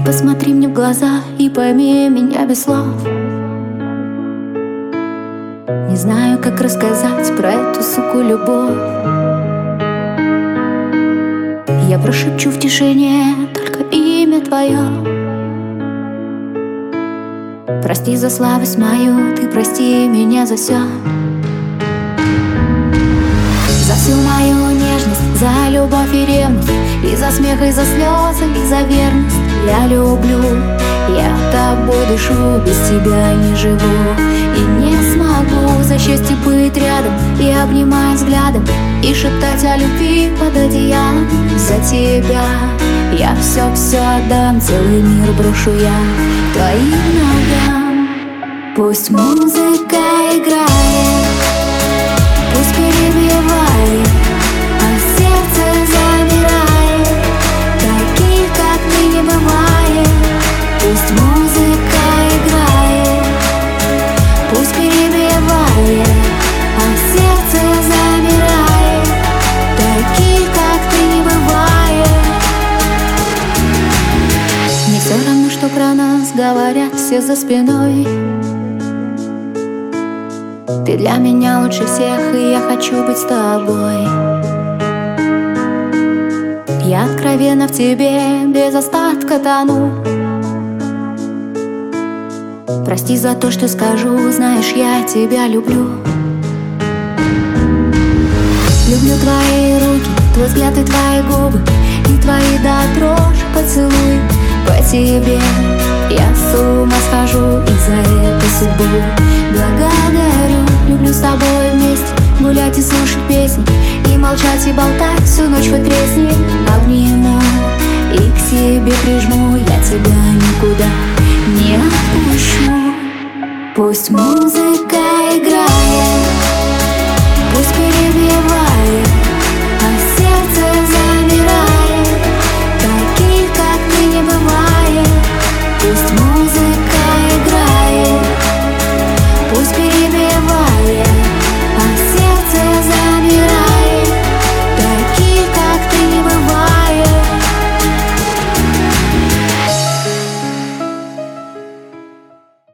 посмотри мне в глаза и пойми меня без слов. Не знаю, как рассказать про эту, суку, любовь. Я прошепчу в тишине только имя твое. Прости за слабость мою, ты прости меня за все. За всю мою нежность, за любовь и ревность, и за смех, и за слезы, и за верность. Я люблю, я тобой дышу, без тебя не живу. И не смогу за счастье быть рядом и обнимать взглядом, и шептать о любви под одеялом. За тебя я все отдам, целый мир брошу я твоим ногам. Пусть музыка играет, пусть перебивает, а сердце замирает, таких, как мы, не бывает. Пусть музыка играет, пусть перебивает, а сердце замирает, таких, как ты, не бывает. Не все равно, что про нас говорят все за спиной. Ты для меня лучше всех, и я хочу быть с тобой. Я откровенно в тебе без остатка тону. Прости за то, что скажу, знаешь, я тебя люблю. Люблю твои руки, твой взгляд и твои губы, и твои до дрожи поцелуй. По тебе я с ума схожу, и за эту судьбу благодарю. Люблю с тобой вместе гулять и слушать песни, и молчать, и болтать всю ночь, хоть тресни.